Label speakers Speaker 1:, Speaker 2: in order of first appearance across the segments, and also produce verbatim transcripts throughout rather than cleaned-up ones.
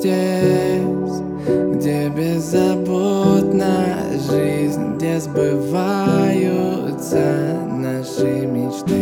Speaker 1: здесь, где беззаботна жизнь, где сбываются наши мечты.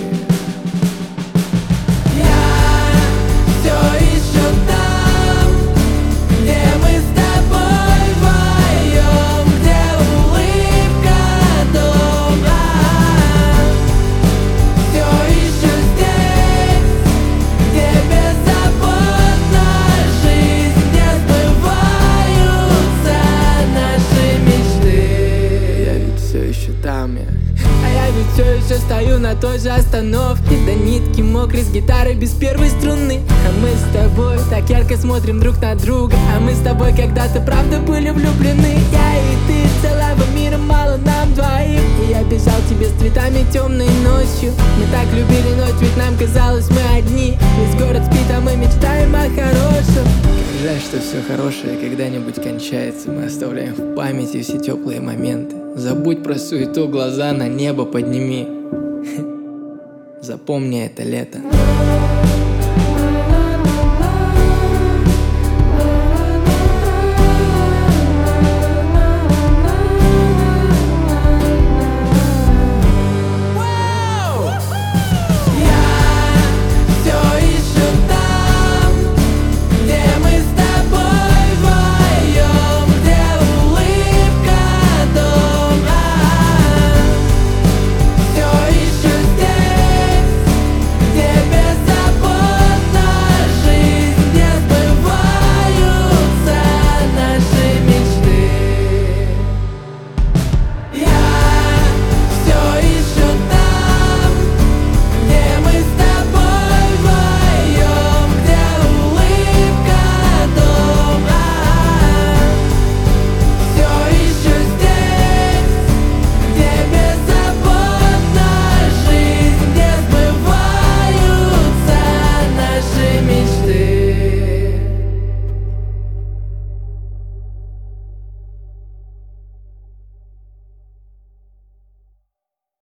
Speaker 1: Там я.
Speaker 2: А я ведь все еще стою на той же остановке, до нитки мокрой, с гитарой без первой струны. А мы с тобой так ярко смотрим друг на друга. А мы с тобой когда-то правда были влюблены. Я и ты, целого мира мало нам двоим. И я бежал тебе с цветами темной ночью. Мы так любили ночь, ведь нам казалось мы одни. Весь город спит, а мы мечтаем о хорошем.
Speaker 1: Жаль, что все хорошее когда-нибудь кончается. Мы оставляем в памяти все теплые моменты. Забудь про суету, глаза на небо подними. Запомни это лето.